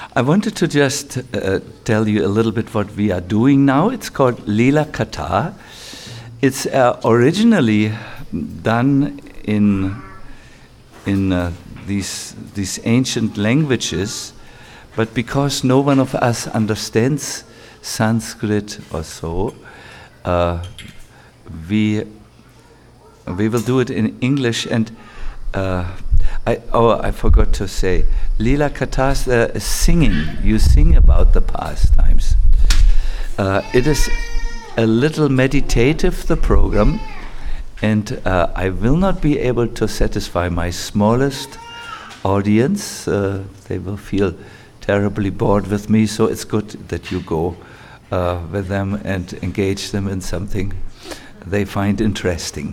I wanted to just tell you a little bit what we are doing now. It's called Leela Katha. It's originally done in these ancient languages, but because no one of us understands Sanskrit or so, we will do it in English. And I forgot to say, Leela Katha is singing. You sing about the pastimes. It is a little meditative, the program, and I will not be able to satisfy my smallest audience. They will feel terribly bored with me, so it's good that you go with them and engage them in something they find interesting.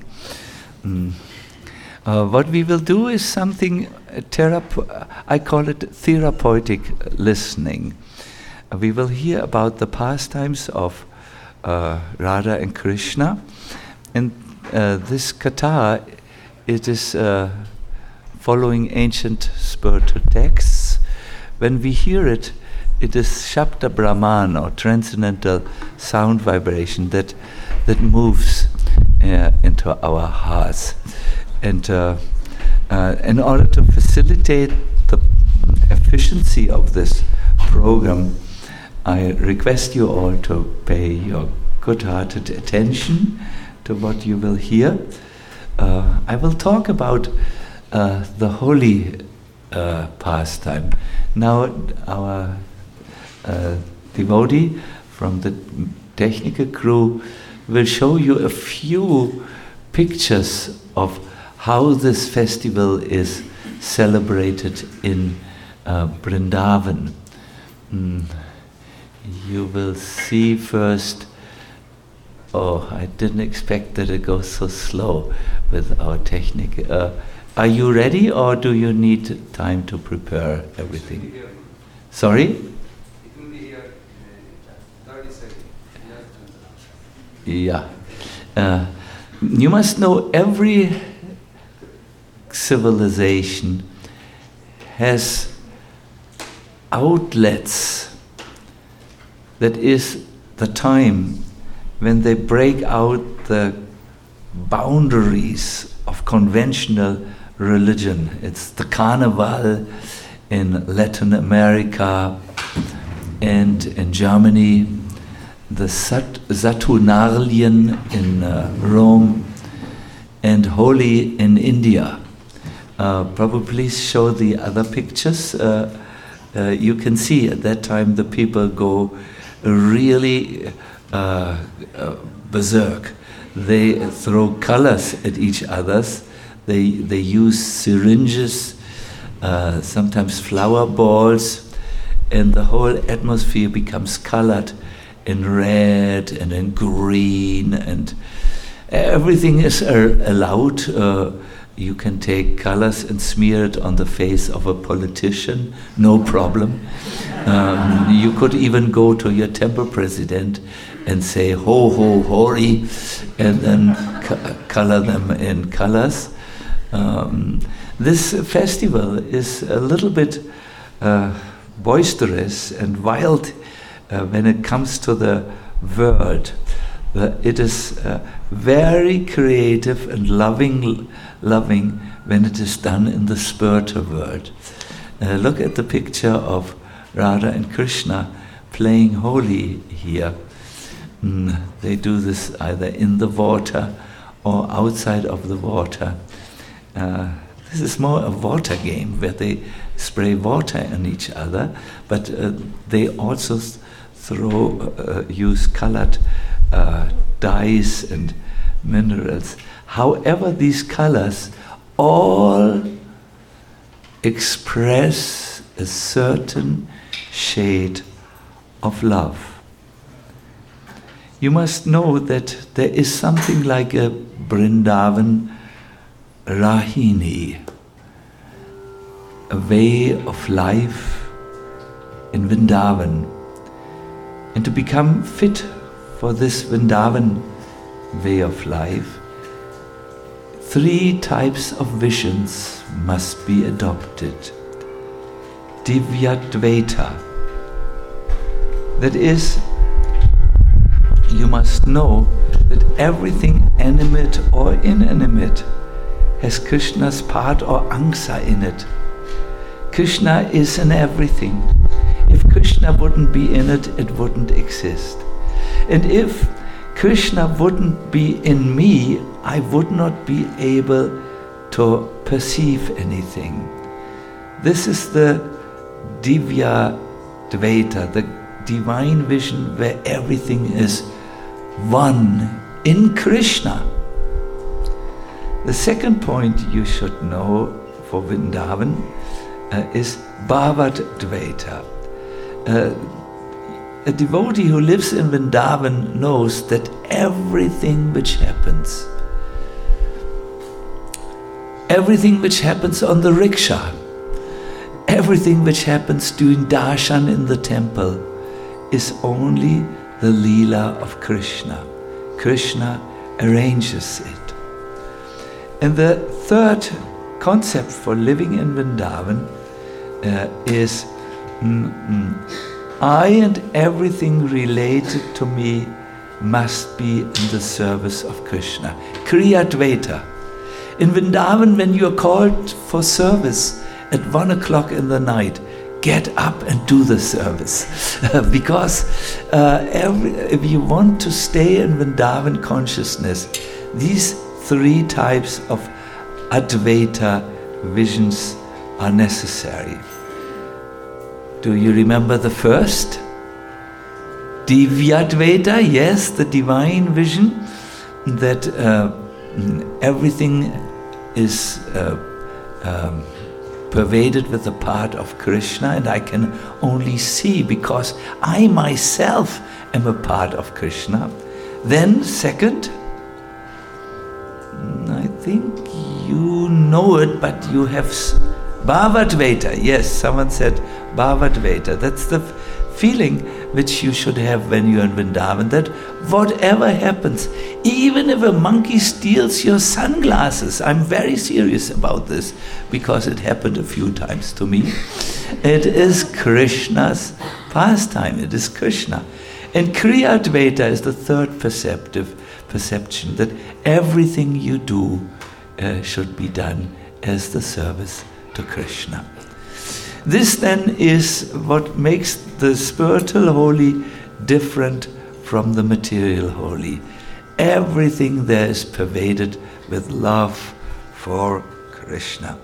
What we will do is something I call it therapeutic listening. We will hear about the pastimes of Radha and Krishna, and this katha, it is following ancient spiritual texts. When we hear it, it is Shabda Brahman, or transcendental sound vibration that moves into our hearts. And in order to facilitate the efficiency of this program, I request you all to pay your good-hearted attention to what you will hear. I will talk about the holy pastime. Now our devotee from the Technical crew will show you a few pictures of how this festival is celebrated in Vrindavan. You will see first. Oh, I didn't expect that it goes so slow with our technique. Are you ready, or do you need time to prepare everything? Sorry? It will be here in 30 seconds. Yeah. You must know every civilization has outlets. That is the time when they break out the boundaries of conventional religion. It's the Carnival in Latin America and in Germany, the Saturnalien in Rome, and Holi in India. Probably show the other pictures. You can see at that time the people go really berserk. They throw colors at each other's. They use syringes, sometimes flower balls, and the whole atmosphere becomes colored in red and in green, and everything is allowed. You can take colors and smear it on the face of a politician, no problem. You could even go to your temple president and say, ho, ho, hori, and then color them in colors. This festival is a little bit boisterous and wild when it comes to the word. It is very creative and loving when it is done in the spiritual world. Look at the picture of Radha and Krishna playing Holi here. They do this either in the water or outside of the water. This is more a water game where they spray water on each other, but they also use colored dyes and minerals. However, these colors all express a certain shade of love. You must know that there is something like a Vrindavan Rahini, a way of life in Vrindavan. And to become fit for this Vrindavan way of life, 3 types of visions must be adopted. Divyadvaita. That is, you must know that everything animate or inanimate has Krishna's part or angsa in it. Krishna is in everything. If Krishna wouldn't be in it, it wouldn't exist. And if Krishna wouldn't be in me, I would not be able to perceive anything. This is the Divyadvaita, the divine vision where everything is one in Krishna. The second point you should know for Vrindavan is Bhavadvaita. A devotee who lives in Vrindavan knows that everything which happens on the rickshaw, everything which happens doing darshan in the temple is only the Leela of Krishna. Krishna arranges it. And the third concept for living in Vrindavan is I and everything related to me must be in the service of Krishna. Kriyadvaita. In Vrindavan, when you are called for service at 1 o'clock in the night, get up and do the service. Because if you want to stay in Vrindavan consciousness, these three types of Advaita visions are necessary. Do you remember the first? Divyadvaita, yes, the divine vision that everything is pervaded with a part of Krishna, and I can only see because I myself am a part of Krishna. Then second, I think you know it, but you have Bhavadvaita. Yes, someone said Bhavadvaita. That's the feeling which you should have when you're in Vrindavan, that whatever happens, even if a monkey steals your sunglasses, I'm very serious about this because it happened a few times to me. It is Krishna's pastime, it is Krishna. And Kriyadvaita is the third perception, that everything you do should be done as the service to Krishna. This then is what makes the spiritual holy different from the material holy. Everything there is pervaded with love for Krishna.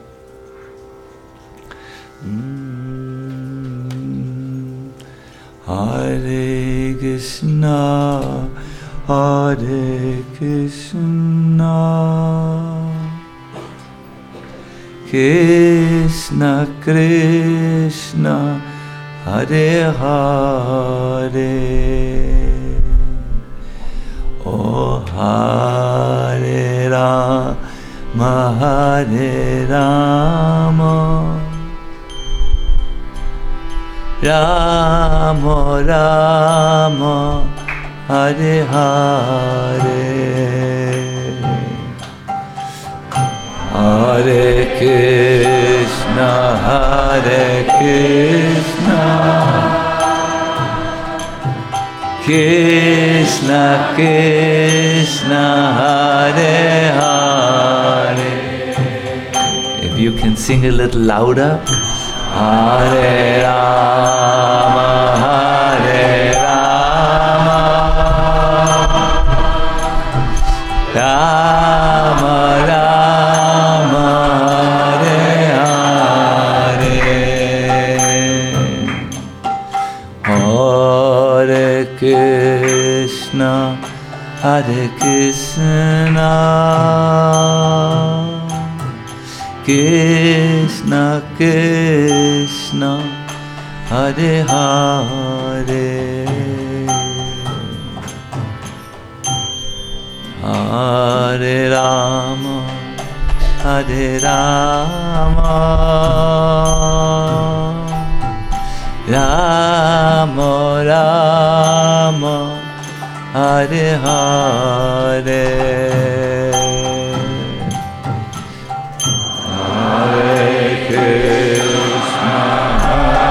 Hare Krishna, Hare Krishna, Krishna Krishna, Hare Hare, O Hare Rama, Hare Rama, Rama Rama, Hare Hare, Hare Krishna, Hare Krishna, Krishna Krishna, Hare Hare. If you can sing a little louder. Hare Rama, Hare Rama, Rama Rama, Hare Hare, Hare Krishna, Hare Krishna, Krishna Krishna, Hare Hare, Hare Rama, Hare Rama, Rama Rama, Hare Hare, Hare Krishna,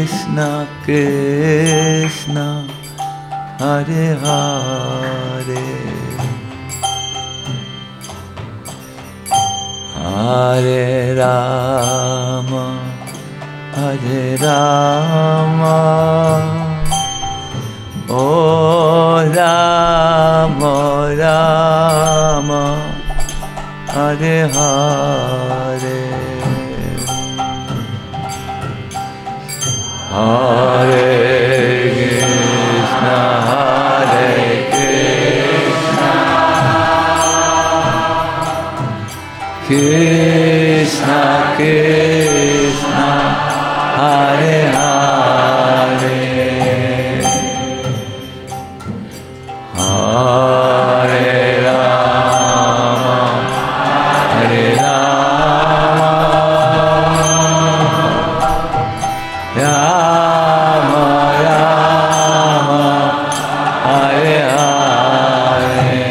Krishna Krishna Hare Hare Hare Rama Hare Rama Oh Rama Rama Hare Hare Hare Krishna Hare Krishna Krishna Krishna Hare Hare Hare Rama Hare Rama Rama Rama Hare Hare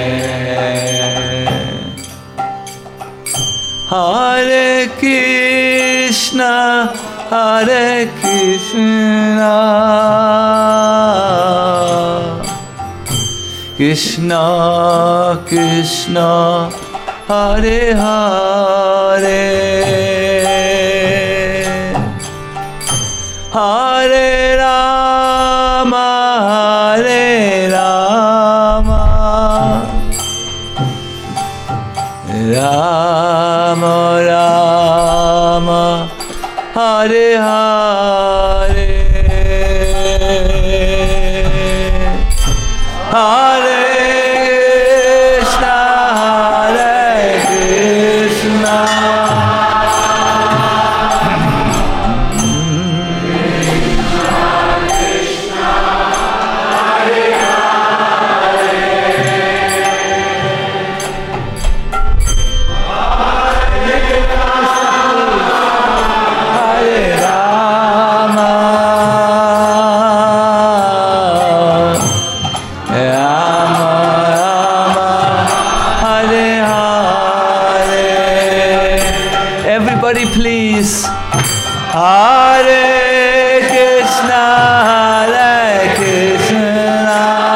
Hare Krishna Hare Krishna Krishna Krishna Hare Hare Hare Rama Hare Rama Rama Rama Hare Hare Hare Krishna Hare Krishna Please, Hare Krishna, Hare Krishna,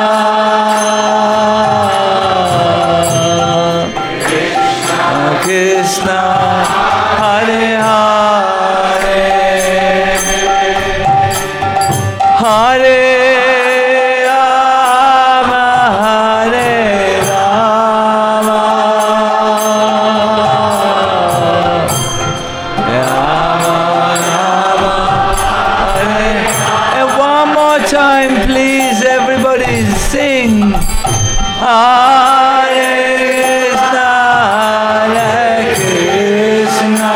Krishna Krishna, Hare Hare, Hare Rama, Hare Rama. Time, please, everybody sing. Hare Krishna, Hare Krishna,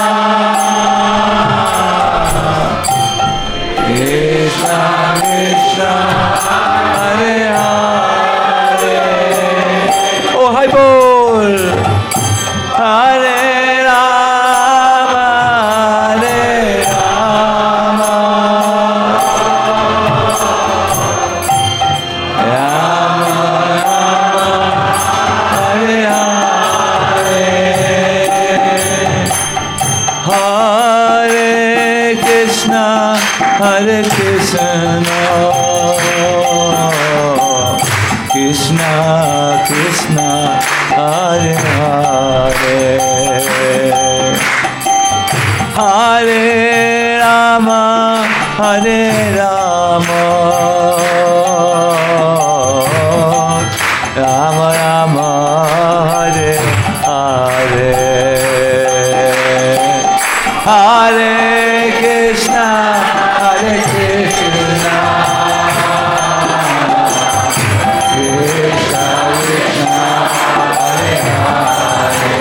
Krishna Krishna, Hare Hare. Oh, hi, Bol. Hare Rama, Hare Rama. Hare Krishna, Krishna Krishna, Hare Hare, Hare Rama, Hare Rama, Rama Rama, Hare Hare, Hare Krishna, Hare Krishna, Krishna Krishna, Hare Hare,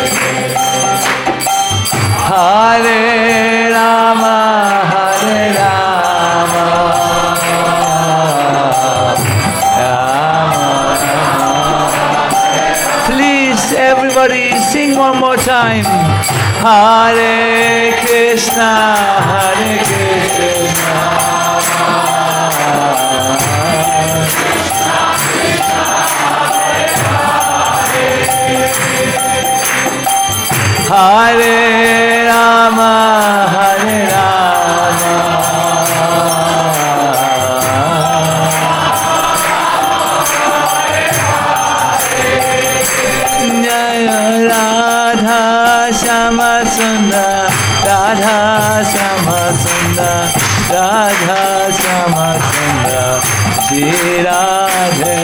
Hare Rama, Hare Rama, Rama Rama. Please, everybody, sing one more time. Hare Krishna, Hare Krishna, Hare Rama, Hare Rama, Radha Shama Sundar Shri Radhe.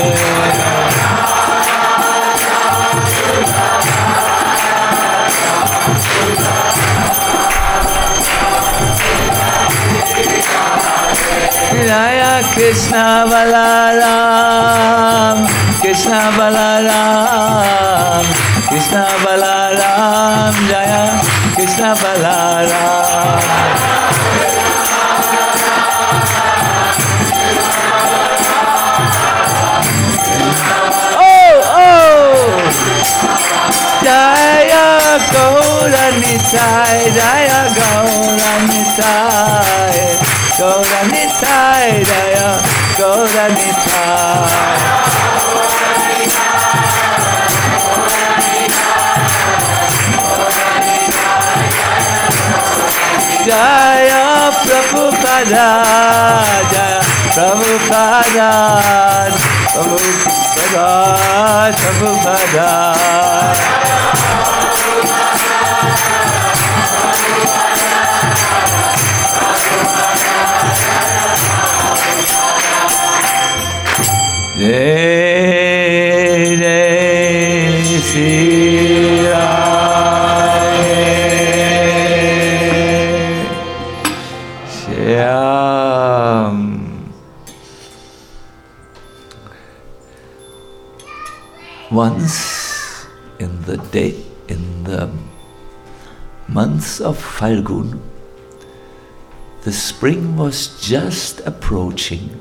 Jaya Krishna Balaram, Krishna Balaram, Krishna Balaram, Jaya Krishna Balaram. Jaya Gauranitai, Jaya Gauranitai, Gauranitai, Jaya Gauranitai. Jaya Prabhupada, Jaya Prabhupada, Prabhupada, Prabhupada. Jai Jai Sri Shyam. Once in the months of Falgun, the spring was just approaching.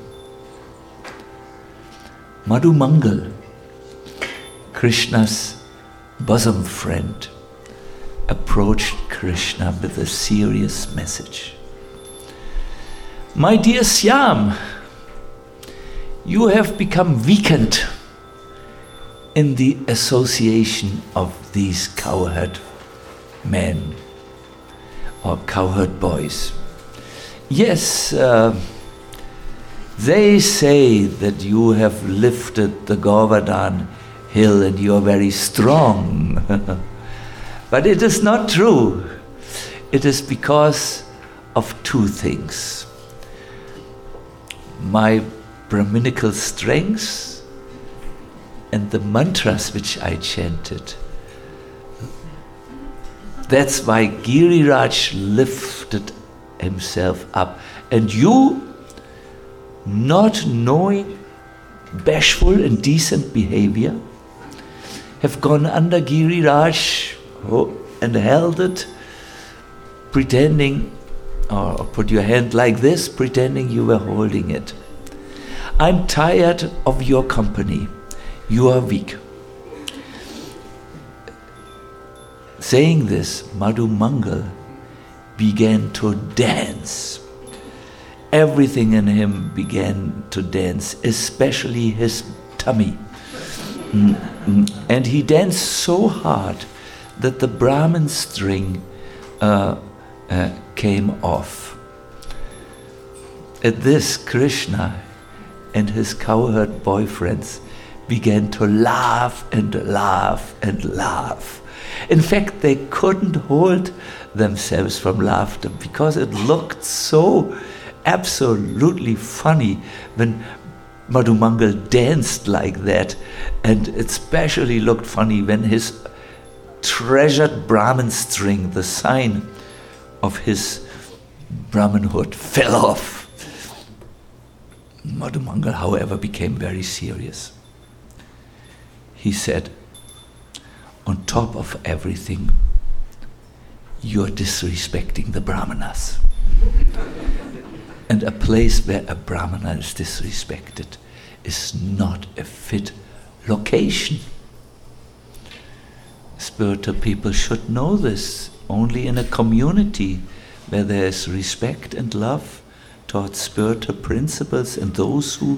Madhu Mangal, Krishna's bosom friend, approached Krishna with a serious message. My dear Shyam, you have become weakened in the association of these cowherd men or cowherd boys. Yes, they say that you have lifted the Govardhan hill and you are very strong. But it is not true. It is because of two things. My Brahminical strengths and the mantras which I chanted. That's why Giriraj lifted himself up. And you, not knowing bashful and decent behavior, have gone under Giriraj and held it, pretending, or put your hand like this, pretending you were holding it. I'm tired of your company. You are weak. Saying this, Madhu Mangal began to dance. Everything in him began to dance, especially his tummy. And he danced so hard that the Brahman string came off. At this, Krishna and his cowherd boyfriends began to laugh and laugh and laugh. In fact, they couldn't hold themselves from laughter because it looked so absolutely funny when Madhu Mangal danced like that, and it especially looked funny when his treasured Brahman string, the sign of his Brahmanhood, fell off. Madhu Mangal, however, became very serious. He said, on top of everything, you're disrespecting the Brahmanas. And a place where a Brahmana is disrespected is not a fit location. Spiritual people should know this. Only in a community where there is respect and love towards spiritual principles and those who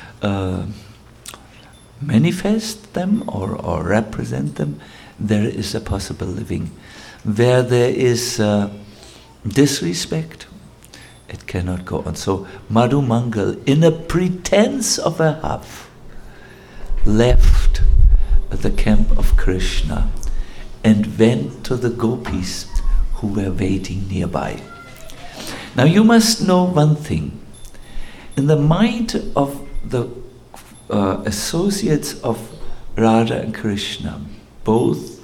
manifest them or represent them, there is a possible living. Where there is disrespect, it cannot go on. So Madhu Mangal, in a pretense of a huff, left the camp of Krishna and went to the gopis who were waiting nearby. Now you must know one thing. In the mind of the associates of Radha and Krishna, both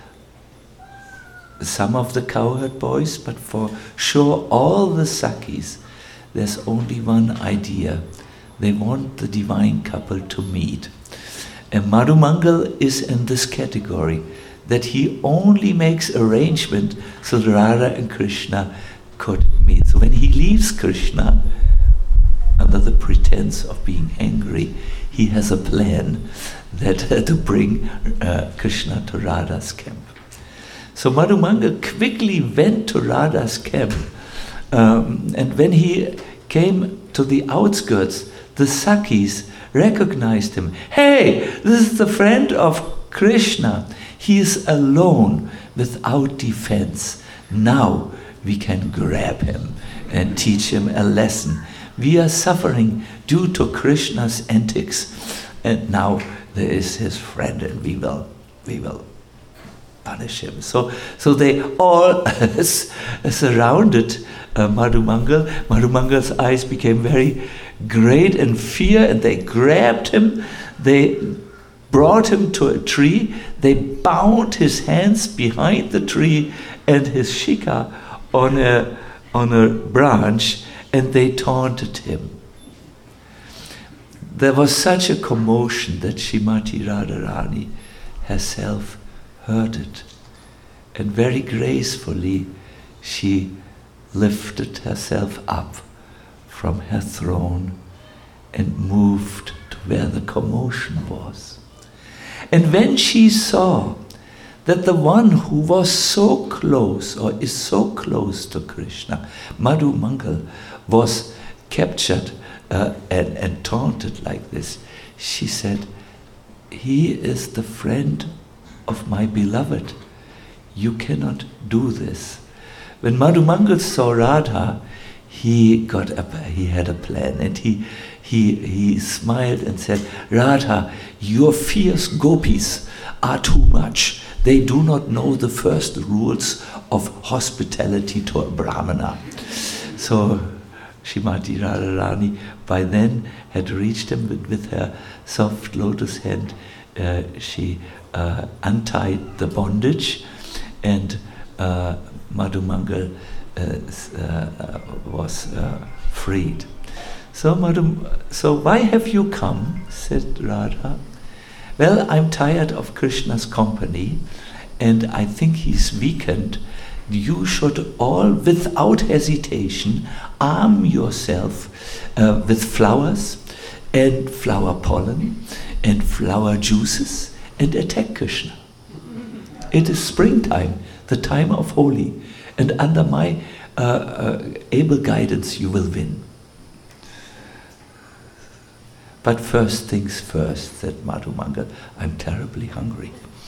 some of the cowherd boys, but for sure all the Sakhis, there's only one idea. They want the divine couple to meet. And Madhumangal is in this category, that he only makes arrangement so that Radha and Krishna could meet. So when he leaves Krishna, under the pretense of being angry, he has a plan that to bring Krishna to Radha's camp. So Madhumangal quickly went to Radha's camp, and when he came to the outskirts, the Sakhis recognized him. Hey, this is the friend of Krishna. He is alone, without defense. Now we can grab him and teach him a lesson. We are suffering due to Krishna's antics, and now there is his friend, and we will punish him. So they all surrounded Madhumangal. Madhumangal's eyes became very great in fear, and they grabbed him. They brought him to a tree. They bound his hands behind the tree and his shikha on a branch, and they taunted him. There was such a commotion that Srimati Radharani herself heard it, and very gracefully she lifted herself up from her throne and moved to where the commotion was. And when she saw that the one who was so close, or is so close to Krishna, Madhumangal, was captured and taunted like this, she said, he is the friend of my beloved. You cannot do this. When Madhumangal saw Radha, he got up, he had a plan, and he smiled and said, Radha, your fierce gopis are too much. They do not know the first rules of hospitality to a brahmana. So Srimati Radharani by then had reached him with her soft lotus hand. She untied the bondage, and Madhumangal was freed. So why have you come? Said Radha. Well, I'm tired of Krishna's company, and I think he's weakened. You should all, without hesitation, arm yourself with flowers and flower pollen and flower juices and attack Krishna. It is springtime, the time of Holi, and under my able guidance you will win. But first things first, said Madhumangal, I'm terribly hungry.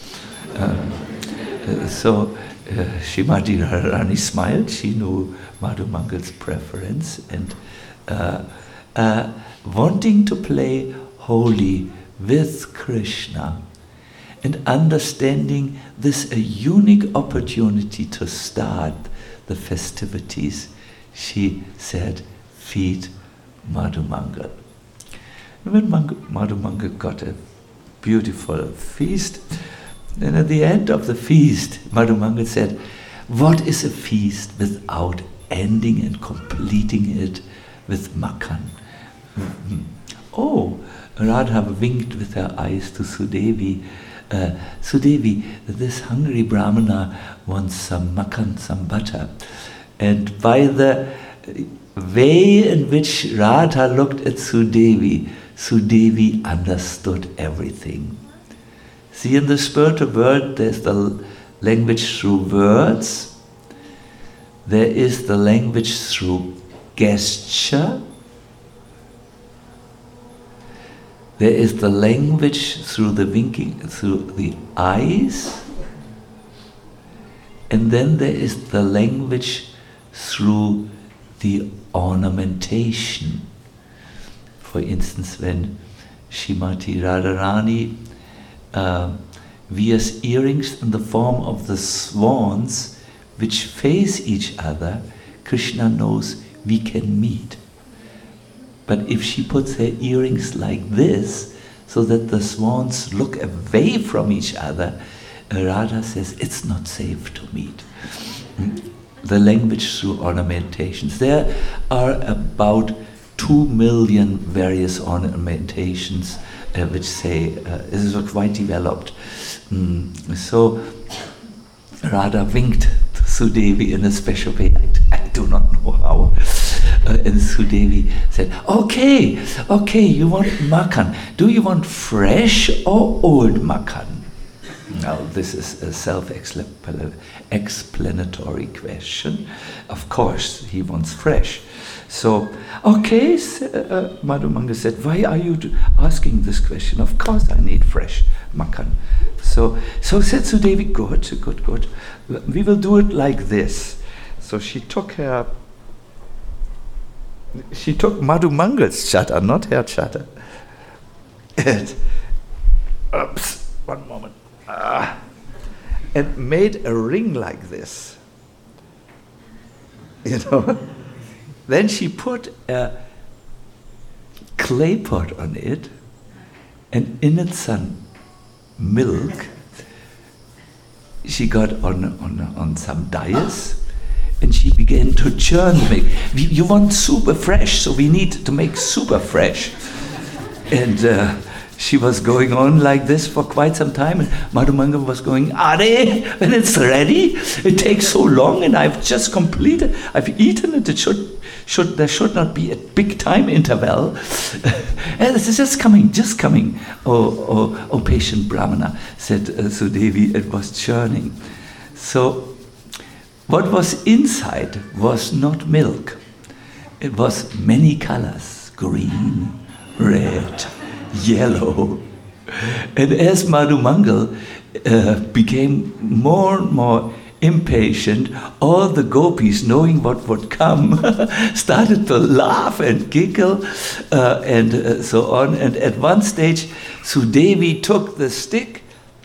So Srimati Radharani smiled. She knew Madhumangal's preference, and wanting to play Holi with Krishna and understanding this a unique opportunity to start the festivities, she said, feed Madhumangal. When Madhumangal got a beautiful feast, then at the end of the feast, Madhumangal said, what is a feast without ending and completing it with makhan? Oh, Radha winked with her eyes to Sudevi. Sudevi, this hungry brahmana wants some makhan, some butter. And by the way in which Radha looked at Sudevi, Sudevi understood everything. See, in the spiritual world, there's the language through words, there is the language through gesture, there is the language through the winking, through the eyes, and then there is the language through the ornamentation. For instance, when Srimati Radharani wears earrings in the form of the swans which face each other, Krishna knows we can meet. But if she puts her earrings like this, so that the swans look away from each other, Radha says it's not safe to meet. The language through ornamentations. There are about 2 million various ornamentations which say, this is quite developed. So Radha winked to Sudevi in a special way. I do not know how. And Sudevi said, okay, you want makan. Do you want fresh or old makan? Now, this is a self-explanatory question. Of course, he wants fresh. So, okay, Madhumangala said, why are you asking this question? Of course I need fresh makan. So said Sudevi, good. We will do it like this. So she took Madhumangala's chata, not her chata. Oops, one moment. And made a ring like this. Then she put a clay pot on it, and in it some milk. She got on some dais, and she began to churn the milk. You want super fresh, so we need to make super fresh. And she was going on like this for quite some time, and Madhumangala was going, Are, when it's ready? It takes so long, and I've just completed, I've eaten it, there should not be a big time interval. And it's just coming. Oh, patient Brahmana, said Sudevi, it was churning. So, what was inside was not milk. It was many colors, green, red, yellow. And as Madhumangala became more and more impatient, all the gopis, knowing what would come, started to laugh and giggle and so on. And at one stage, Sudevi took the stick,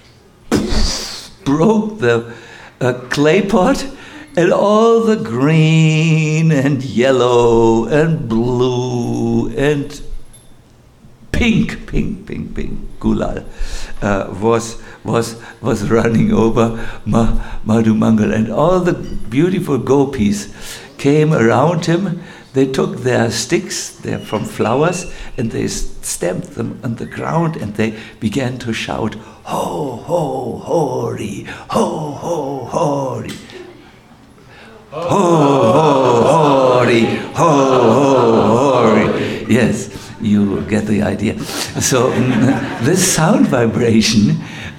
broke the clay pot, and all the green and yellow and blue and pink gulal was running over Madhumangala, and all the beautiful gopis came around him. They took their sticks, they're from flowers, and they stamped them on the ground, and they began to shout, Ho, ho, hori, ho, ho, hori. Ho, ho, hori, ho, ho, hori. Yes, you get the idea. So this sound vibration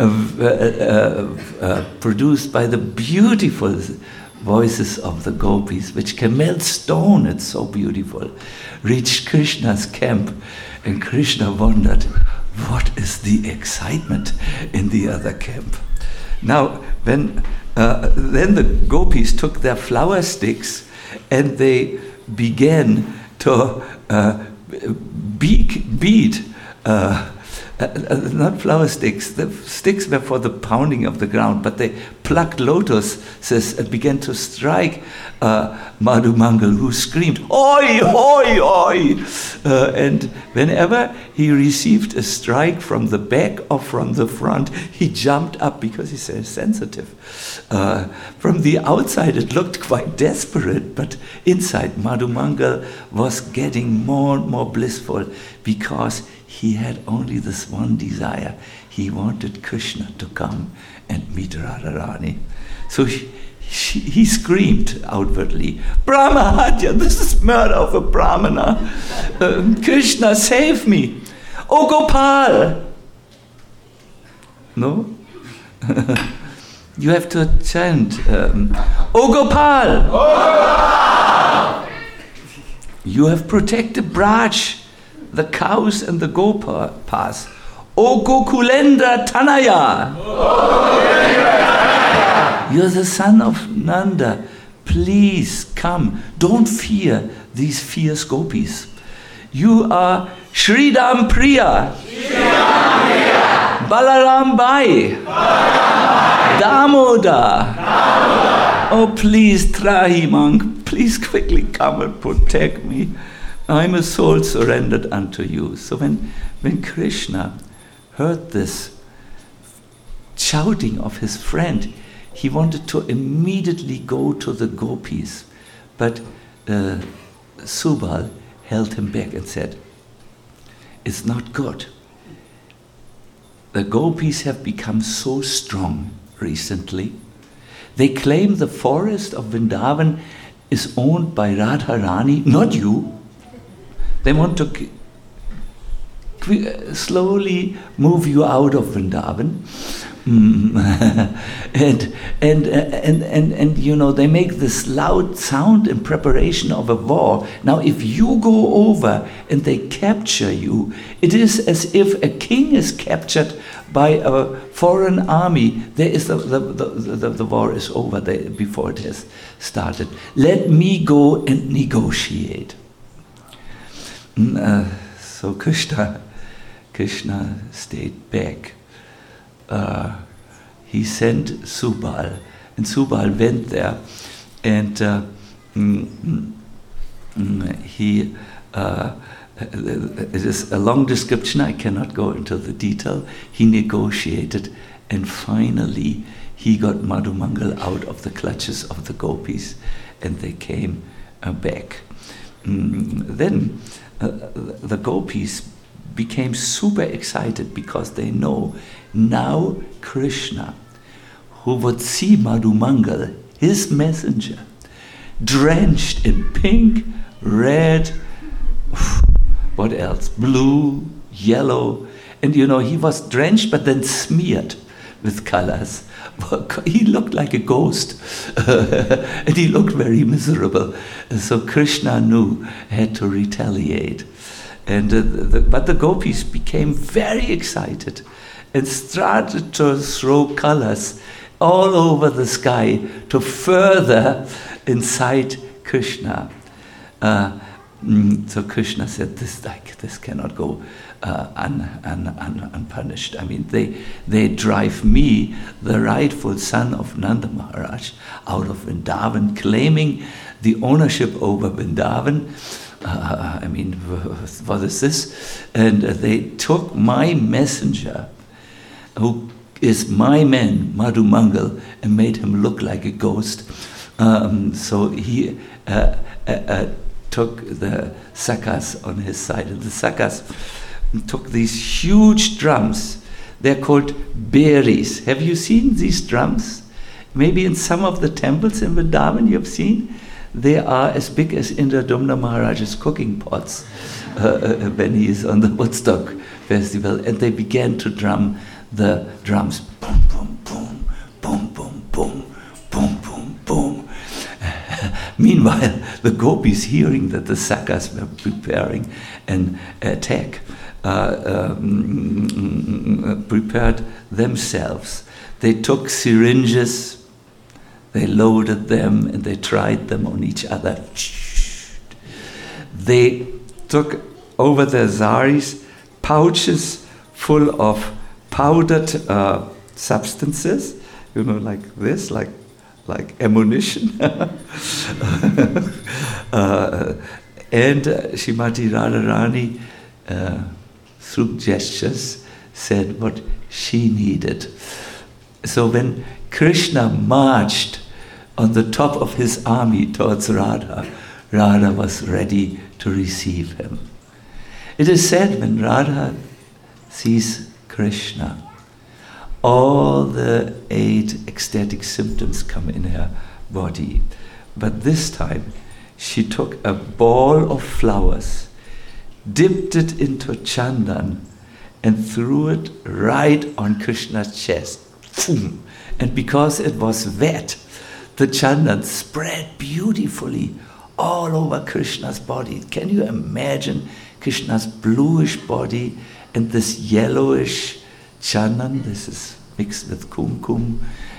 produced by the beautiful voices of the gopis, which can melt stone, it's so beautiful, reached Krishna's camp, and Krishna wondered, what is the excitement in the other camp? Now, then the gopis took their flower sticks and they began to beat, not flower sticks, the sticks were for the pounding of the ground, but they plucked lotuses and began to strike Madhumangala, who screamed, Oi, oi, oi! And whenever he received a strike from the back or from the front, he jumped up because he's so sensitive. From the outside it looked quite desperate, but inside Madhumangala was getting more and more blissful because he had only this one desire. He wanted Krishna to come and meet Radharani. So he screamed outwardly, Brahmahadya, this is murder of a Brahmana. Krishna, save me. Oh Gopal. No? You have to chant, Oh Gopal. Oh Gopal. You have protected Braj, the cows and the gopas. O Gokulendra Tanaya! You're the son of Nanda. Please come. Don't fear these fierce gopis. You are Shridam Priya, Balaram Bai, Damoda, "Oh, please, Trahi monk, please quickly come and protect me. I'm a soul surrendered unto you." So when Krishna heard this shouting of his friend, he wanted to immediately go to the gopis, but Subal held him back and said, "It's not good. The gopis have become so strong recently. They claim the forest of Vrindavan is owned by Radharani, not you. They want to slowly move you out of Vrindavan." And you know, they make this loud sound in preparation of a war. Now if you go over and they capture you, it is as if a king is captured by a foreign army. There is the war is over before it has started. Let me go and negotiate. So Krishna stayed back. He sent Subal, and Subal went there, and it is a long description, I cannot go into the detail. He negotiated, and finally he got Madhumangal out of the clutches of the gopis, and they came back. Then the gopis became super excited because they know now Krishna, who would see Madhumangal, his messenger, drenched in pink, red, what else? Blue, yellow, and you know, he was drenched but then smeared with colors. He looked like a ghost, and he looked very miserable. So Krishna knew had to retaliate. And but the gopis became very excited and started to throw colors all over the sky to further incite Krishna. So Krishna said, this cannot go unpunished. I mean, they drive me, the rightful son of Nanda Maharaj, out of Vrindavan, claiming the ownership over Vrindavan. I mean, what is this? And they took my messenger, who is my man, Madhumangal, and made him look like a ghost. So he took the Sakas on his side, and the Sakas took these huge drums. They're called beris. Have you seen these drums? Maybe in some of the temples in Vrindavan you have seen. They are as big as Indradumna Maharaj's cooking pots when he is on the Woodstock festival, and they began to drum the drums. Boom, boom, boom, boom, boom, boom, boom, boom, boom. Meanwhile, the gopis, hearing that the Sakas were preparing an attack, prepared themselves. They took syringes, they loaded them, and they tried them on each other. They took over their saris pouches full of powdered substances, you know, like this, like ammunition. And Srimati Radharani, through gestures, said what she needed. So when Krishna marched on the top of his army towards Radha, Radha was ready to receive him. It is said when Radha sees Krishna, all the 8 ecstatic symptoms come in her body. But this time, she took a ball of flowers, dipped it into chandan, and threw it right on Krishna's chest. Boom. And because it was wet, the chandan spread beautifully all over Krishna's body. Can you imagine Krishna's bluish body and this yellowish chandan? This is mixed with kumkum,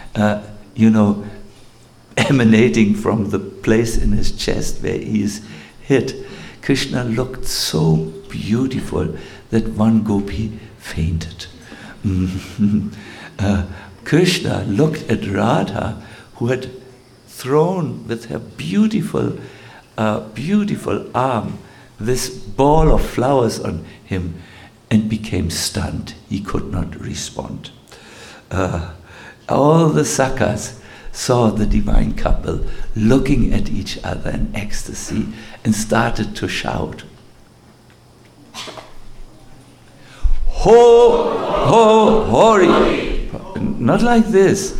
emanating from the place in his chest where he is hit. Krishna looked so beautiful that one gopi fainted. Krishna looked at Radha, who had thrown with her beautiful arm this ball of flowers on him and became stunned. He could not respond. All the Sakhas saw the divine couple looking at each other in ecstasy and started to shout, Ho, ho, hori. Not like this.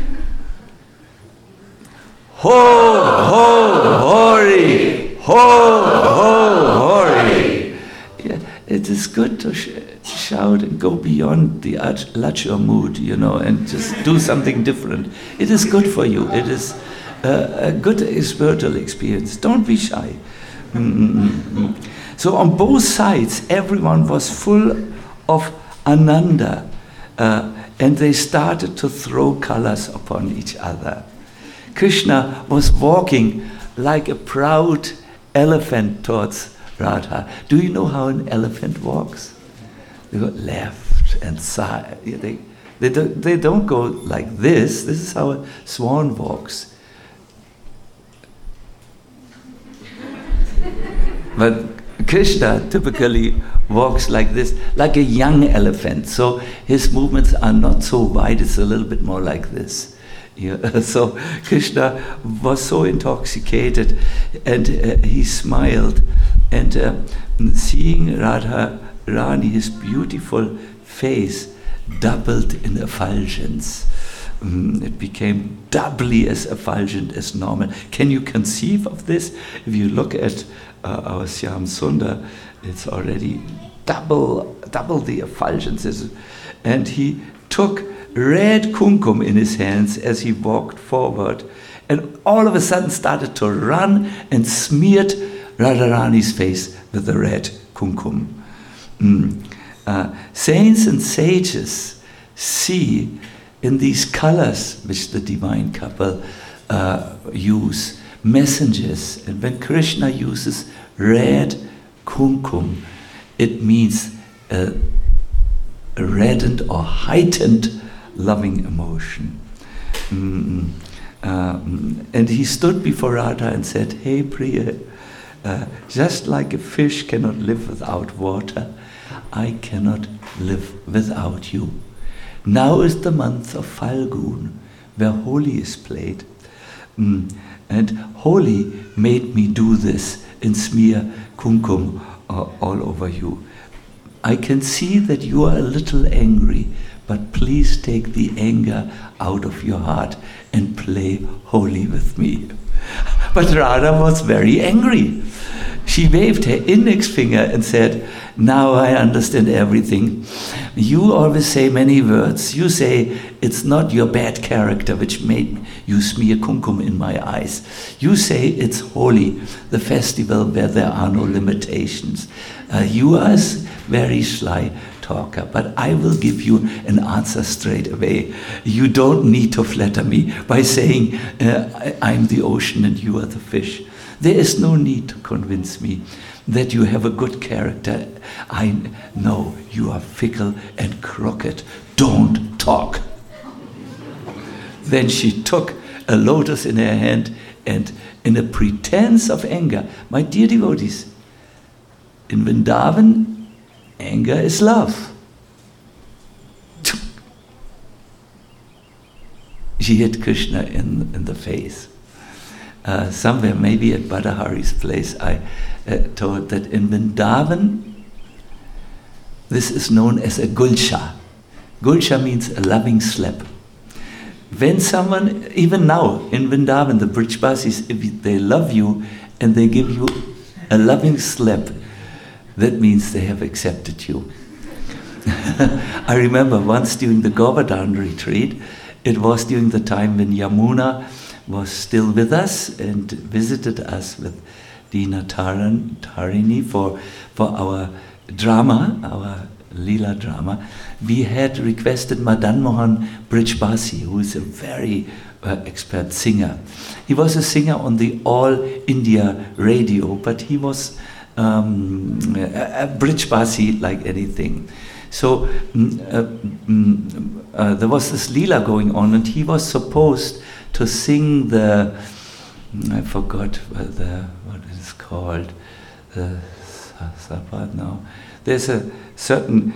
Ho, ho, hori. Ho, ho, hori. Yeah, it is good to shout and go beyond the lacho mood, and just do something different. It is good for you. It is a good spiritual experience. Don't be shy. So on both sides, everyone was full of Ananda, and they started to throw colors upon each other. Krishna was walking like a proud elephant towards Radha. Do you know how an elephant walks? They go left and side. They don't go like this. This is how a swan walks. But Krishna typically walks like this, like a young elephant. So his movements are not so wide, it's a little bit more like this. So Krishna was so intoxicated, and he smiled, and seeing Radha Rani, his beautiful face doubled in effulgence. It became doubly as effulgent as normal. Can you conceive of this? If you look at our Shyam Sundar, it's already double the effulgence. And he took red kumkum in his hands as he walked forward, and all of a sudden started to run and smeared Radharani's face with the red kumkum. Saints and sages see in these colors which the divine couple use, messengers. And when Krishna uses red kumkum, it means a reddened or heightened loving emotion. And he stood before Radha and said, Hey Priya, just like a fish cannot live without water, I cannot live without you. Now is the month of Falgun, where Holi is played. And Holi made me do this and smear kumkum all over you. I can see that you are a little angry, but please take the anger out of your heart and play Holi with me. But Radha was very angry. She waved her index finger and said, now I understand everything. You always say many words. You say it's not your bad character which made you smear kumkum in my eyes. You say it's Holi, the festival where there are no limitations. You are a very sly talker, but I will give you an answer straight away. You don't need to flatter me by saying I'm the ocean and you are the fish. There is no need to convince me that you have a good character. I know you are fickle and crooked. Don't talk. Then she took a lotus in her hand and in a pretense of anger, my dear devotees, in Vrindavan, anger is love. She hit Krishna in the face. Somewhere, maybe at Badahari's place, I told that in Vrindavan, this is known as a gulsha. Gulsha means a loving slap. When someone, even now in Vrindavan, the Brijbasis, if they love you and they give you a loving slap, that means they have accepted you. I remember once during the Govardhan retreat, it was during the time when Yamuna was still with us and visited us with Dina Tarini for our drama, our Leela drama. We had requested Madan Mohan Brijbasi, who is a very expert singer. He was a singer on the All India radio, but he was a Brijbasi like anything. So there was this Leela going on, and he was supposed to sing the, I forgot what it is called, now. There's a certain,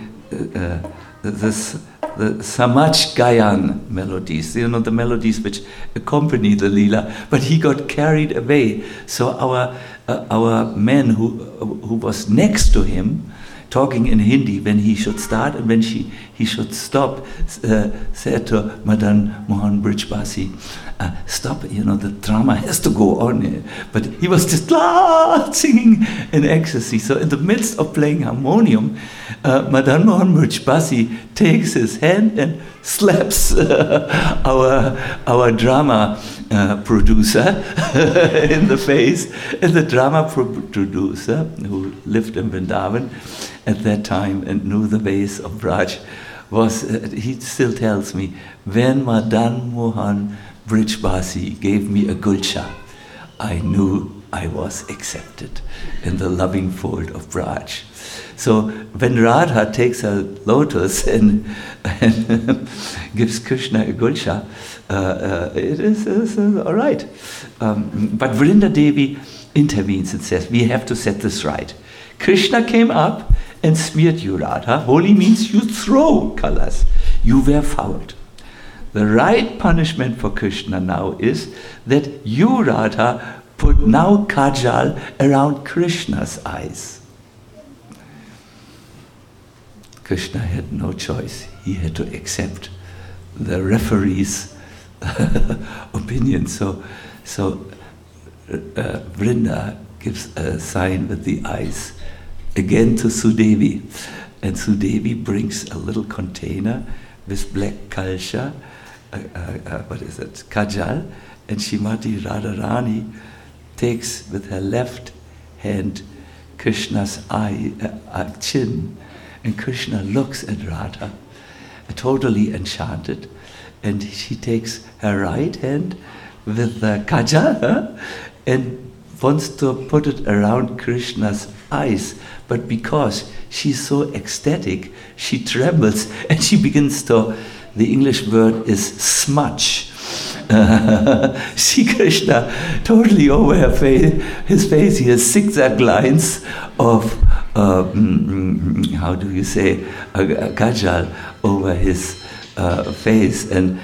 the Samaj Gayan melodies, the melodies which accompany the Leela, but he got carried away. So our man who was next to him, talking in Hindi when he should start and when he should stop, said to Madan Mohan Brijbasi, stop, the drama has to go on. But he was just singing in ecstasy. So in the midst of playing harmonium, Madan Mohan Brijbasi takes his hand and slaps our drama producer in the face. And the drama producer, who lived in Vrindavan at that time and knew the ways of Braj, he still tells me, when Madan Mohan Brijbasi gave me a gulcha, I knew I was accepted in the loving fold of Braj. So when Radha takes a lotus and gives Krishna a gulcha, it is all right. But Vrinda Devi intervenes and says, we have to set this right. Krishna came up and smeared you, Radha. Holy means you throw colors. You were fouled. The right punishment for Krishna now is that you, Radha, put now kajal around Krishna's eyes. Krishna had no choice. He had to accept the referee's opinion. So Vrinda gives a sign with the eyes again to Sudevi. And Sudevi brings a little container with black kalsha, kajal, and Shrimati Radharani takes with her left hand Krishna's chin, and Krishna looks at Radha, totally enchanted, and she takes her right hand with the kajal and wants to put it around Krishna's eyes, but because she's so ecstatic, she trembles and she begins to, the English word is smudge. See Krishna totally over his face, he has zigzag lines of, how do you say, kajal over his face, and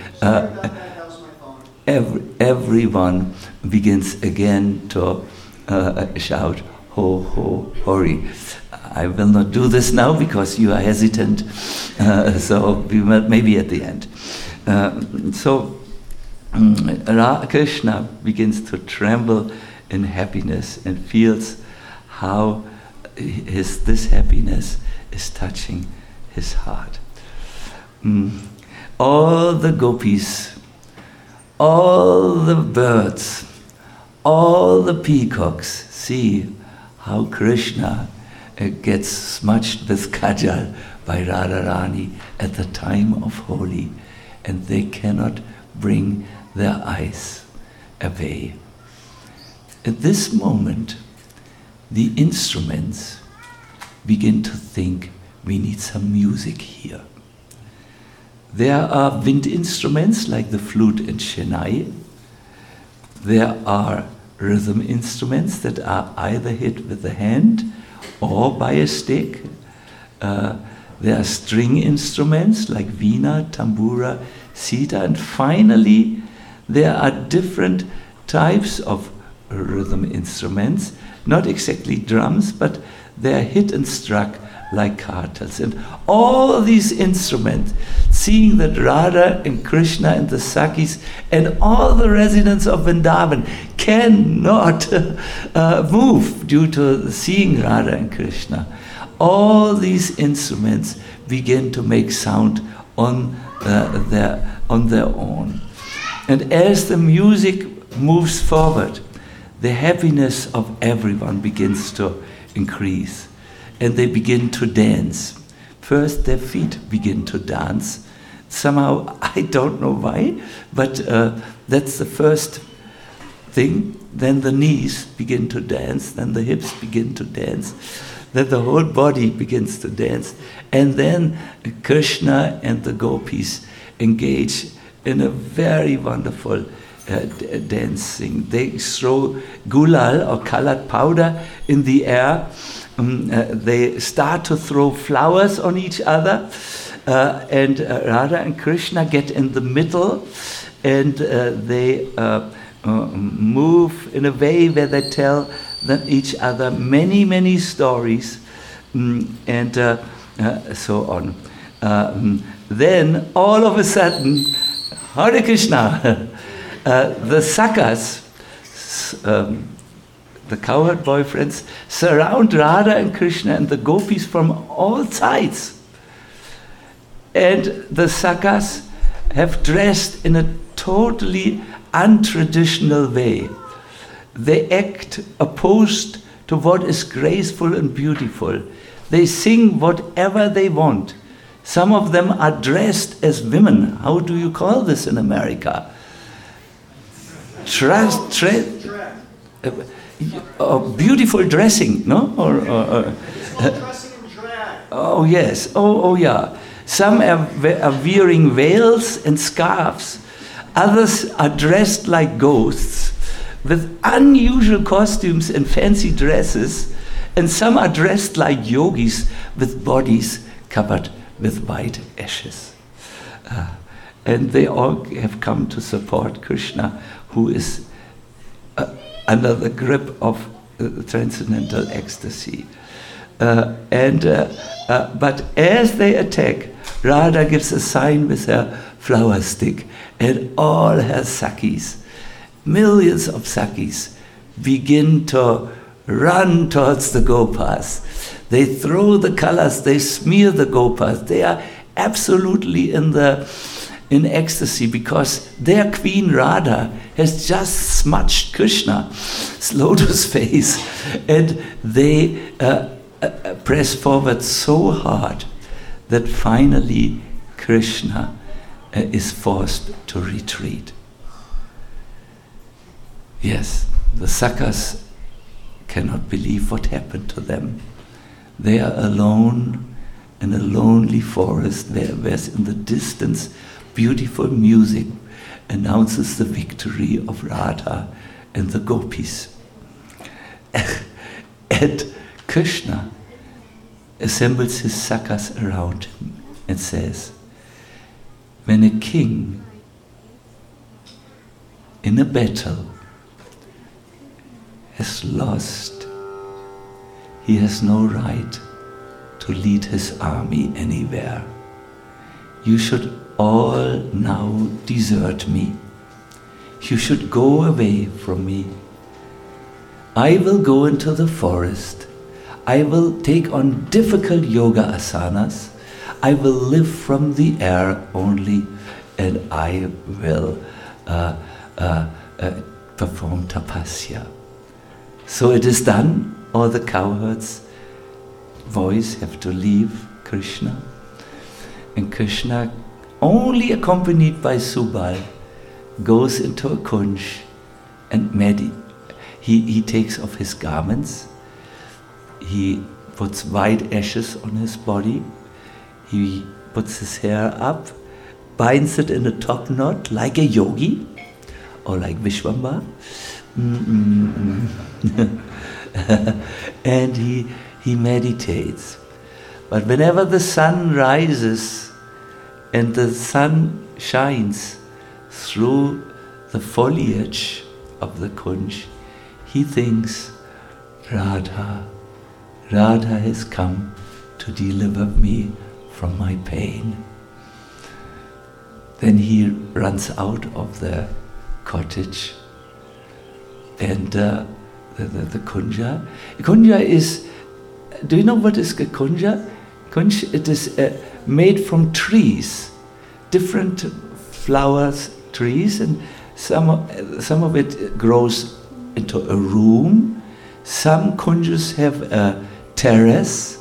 everyone begins again to shout, ho, ho, hori. I will not do this now because you are hesitant, so we will maybe at the end. So Krishna begins to tremble in happiness and feels how this happiness is touching his heart. All the gopis, all the birds, all the peacocks see how Krishna gets smudged with kajal by Radharani at the time of Holi, and they cannot bring their eyes away. At this moment, the instruments begin to think, we need some music here. There are wind instruments like the flute and Chennai. There are rhythm instruments that are either hit with the hand or by a stick. There are string instruments like veena, tambura, sita, and finally there are different types of rhythm instruments, not exactly drums, but they are hit and struck like kartals. And all these instruments, seeing that Radha and Krishna and the Sakhis and all the residents of Vrindavan cannot move due to seeing Radha and Krishna, all these instruments begin to make sound on their own. And as the music moves forward, the happiness of everyone begins to increase. And they begin to dance. First, their feet begin to dance. Somehow, I don't know why, but that's the first thing. Then the knees begin to dance, then the hips begin to dance, that the whole body begins to dance. And then Krishna and the gopis engage in a very wonderful dancing. They throw gulal or colored powder in the air. They start to throw flowers on each other. And Radha and Krishna get in the middle, and they move in a way where they tell each other many, many stories, and so on. Then, all of a sudden, Hare Krishna, the Sakas, the cowherd boyfriends, surround Radha and Krishna and the gopis from all sides. And the Sakas have dressed in a totally untraditional way. They act opposed to what is graceful and beautiful. They sing whatever they want. Some of them are dressed as women. How do you call this in America? Beautiful dressing, no? Dressing in drag. Oh yes. Oh yeah. Some are wearing veils and scarves. Others are dressed like ghosts with unusual costumes and fancy dresses. And some are dressed like yogis with bodies covered with white ashes. And they all have come to support Krishna, who is under the grip of transcendental ecstasy. But as they attack, Radha gives a sign with her flower stick, and all her Sakis, millions of Sakis, begin to run towards the Gopas. They throw the colors, they smear the Gopas. They are absolutely in ecstasy because their queen Radha has just smudged Krishna's lotus face, and they press forward so hard that finally Krishna is forced to retreat. Yes, the Sakas cannot believe what happened to them. They are alone in a lonely forest whereas in the distance beautiful music announces the victory of Radha and the gopis. And Krishna assembles his Sakas around him and says, when a king in a battle has lost, he has no right to lead his army anywhere. You should all now desert me. You should go away from me. I will go into the forest. I will take on difficult yoga asanas. I will live from the air only, and I will perform tapasya. So it is done. All the cowherds' boys have to leave Krishna. And Krishna, only accompanied by Subal, goes into a kunj and he takes off his garments. He puts white ashes on his body. He puts his hair up, binds it in a top knot like a yogi or like Vishwamba. And he meditates. But whenever the sun rises and the sun shines through the foliage of the kunj, he thinks, Radha has come to deliver me from my pain. Then he runs out of the cottage, and the kunja. Kunja is, do you know what is a kunja? Kunj, it is made from trees, different flowers, trees, and some of it grows into a room. Some kunjas have a terrace,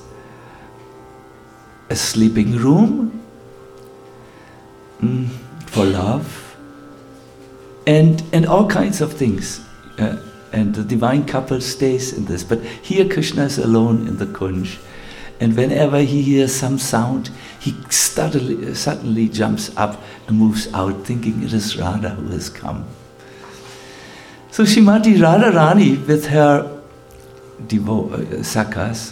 a sleeping room for love, and all kinds of things. and the divine couple stays in this. But here Krishna is alone in the Kunj. And whenever he hears some sound, he suddenly jumps up and moves out, thinking it is Radha who has come. So Srimati Radharani, with her sakhas,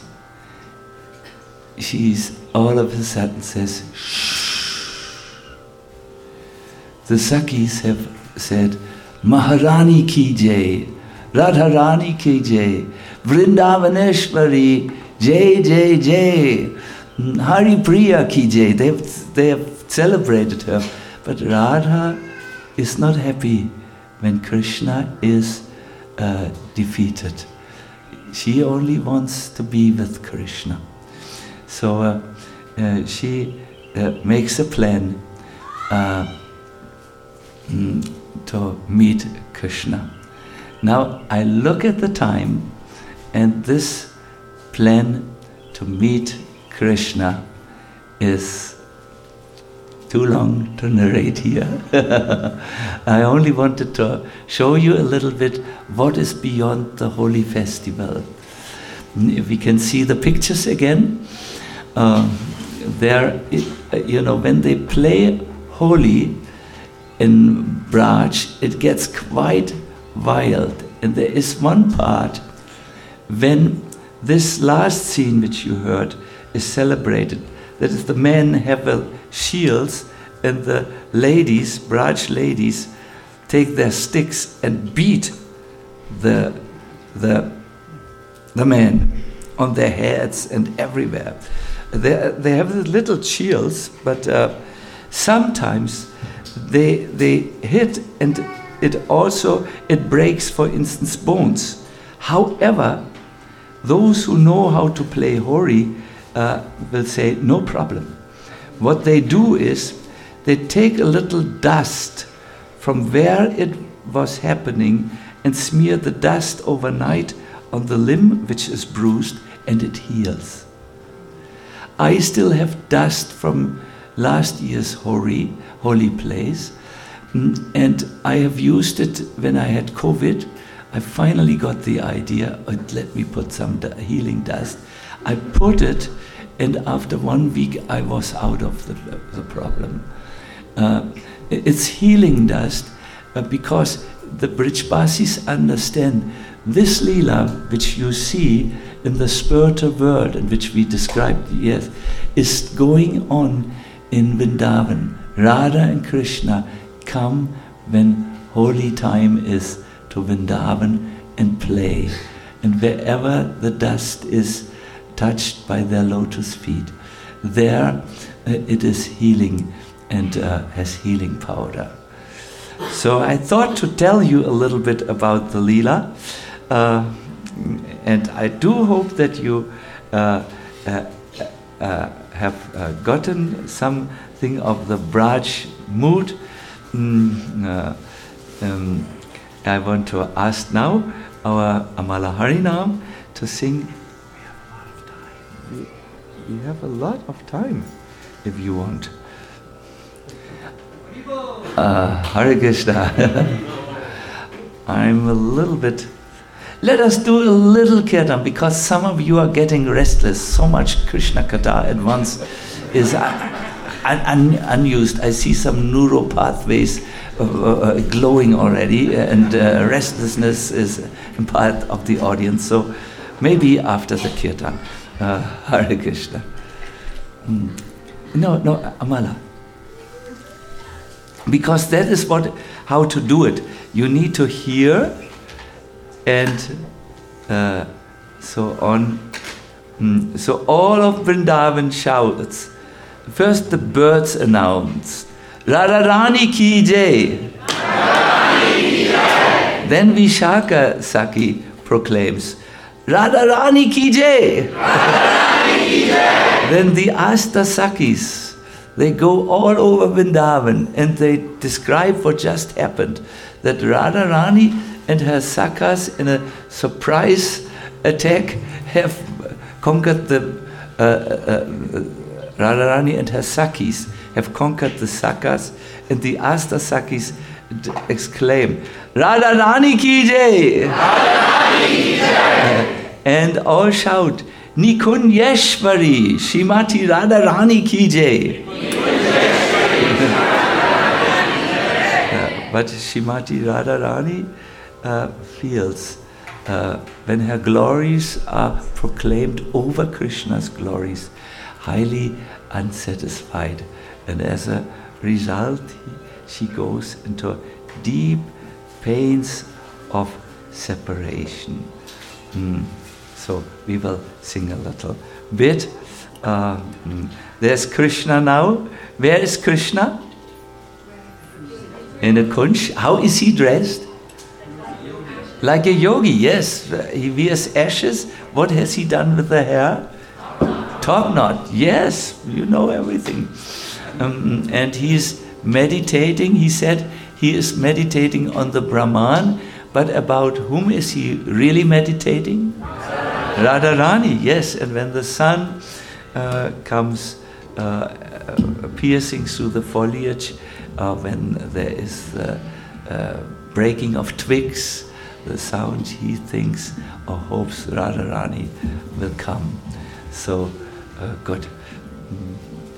she's all of a sudden says, shh. The Sakhis have said, Maharani ki jai, Radharani ki jai, Vrindavaneshwari, Jai Jai Jai, Hari Priya ki jai. They have celebrated her. But Radha is not happy when Krishna is defeated. She only wants to be with Krishna. So she makes a plan to meet Krishna. Now I look at the time, and this plan to meet Krishna is too long to narrate here. I only wanted to show you a little bit what is beyond the holy festival. If we can see the pictures again, when they play Holi in Braj, it gets quite wild. And there is one part when this last scene which you heard is celebrated. That is, the men have shields, and the ladies, Braj ladies, take their sticks and beat the men on their heads and everywhere. They have the little shields, but sometimes they hit, and it breaks, for instance, bones. However, those who know how to play Hori will say, no problem. What they do is, they take a little dust from where it was happening and smear the dust overnight on the limb which is bruised, and it heals. I still have dust from last year's holy plays, and I have used it when I had COVID. I finally got the idea, let me put some healing dust. I put it, and after 1 week I was out of the problem. It's healing dust because the Brijbasis understand this Leela, which you see in the spiritual world, and which we described, yes, is going on in Vrindavan. Radha and Krishna come when holy time is to Vrindavan and play. And wherever the dust is touched by their lotus feet, there it is healing and has healing power. So I thought to tell you a little bit about the Leela, and I do hope that you have gotten something of the Braj mood. I want to ask now our Amala Harinam to sing. We have a lot of time if you want. Hare Krishna. I'm a little bit. Let us do a little kirtan, because some of you are getting restless. So much Krishna Katha at once is unused. I see some neural pathways glowing already, and restlessness is part of the audience. So maybe after the kirtan. Hare Krishna. No, Amala. Because that is how to do it. You need to hear, and so on. So all of Vrindavan shouts. First the birds announce, Radharani ki jai. Then Vishaka Sakhi proclaims, Radharani ki jai. Then the Asta Sakhis, they go all over Vrindavan and they describe what just happened. That Radharani and her Sakhas, in a surprise attack, have conquered the Radharani and her Sakhis have conquered the Sakhas, and the Asta Sakhis exclaim, Radha Rani ki jai. And all shout, Nikunjeshwari, Shrimati Radha Rani ki jai. But Shrimati Radha Rani feels when her glories are proclaimed over Krishna's glories, highly unsatisfied. And as a result, she goes into deep pains of separation. So we will sing a little bit. There's Krishna now. Where is Krishna? In a kunj. How is he dressed? Like a yogi, yes. He wears ashes. What has he done with the hair? Top knot. Yes, you know everything. And he is meditating. He said he is meditating on the Brahman, but about whom is he really meditating? Radharani, yes. And when the sun comes piercing through the foliage, when there is the breaking of twigs, the sound he thinks or hopes Radharani will come. So good.